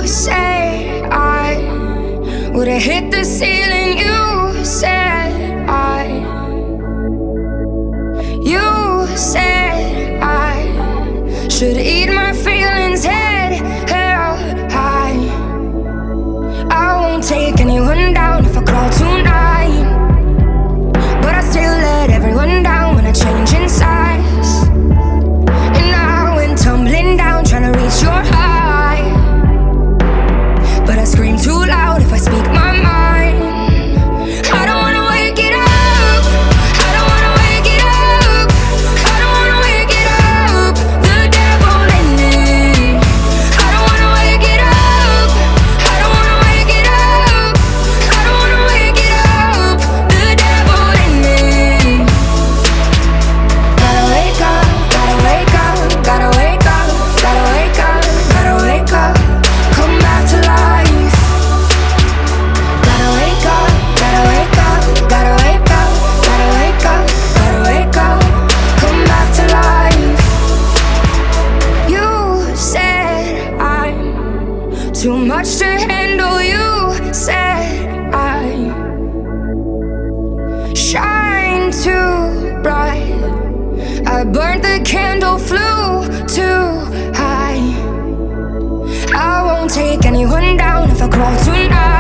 said I would've hit the ceiling. You said I should eat my feelings head held high. I won't take anyone down if I crawl tonight, but I still let everyone down when I change in size. And I went tumbling down trying to reach your high, but I scream too loud if I speak my mind. I don't wanna wake it up, I don't wanna wake it up, I don't wanna wake it up, the devil in me. I don't wanna wake it up, I don't wanna wake it up, I don't wanna wake it up, the devil in me. Gotta wake up, gotta wake up, gotta wake up, gotta wake up, gotta wake up, come back to life. Gotta wake up, gotta wake up, gotta wake up, gotta wake up, gotta wake up, come back to life. You said I'm too much to handle. You said I shine too bright. I burned the candle, flew too high. I won't take anyone down if I crawl tonight.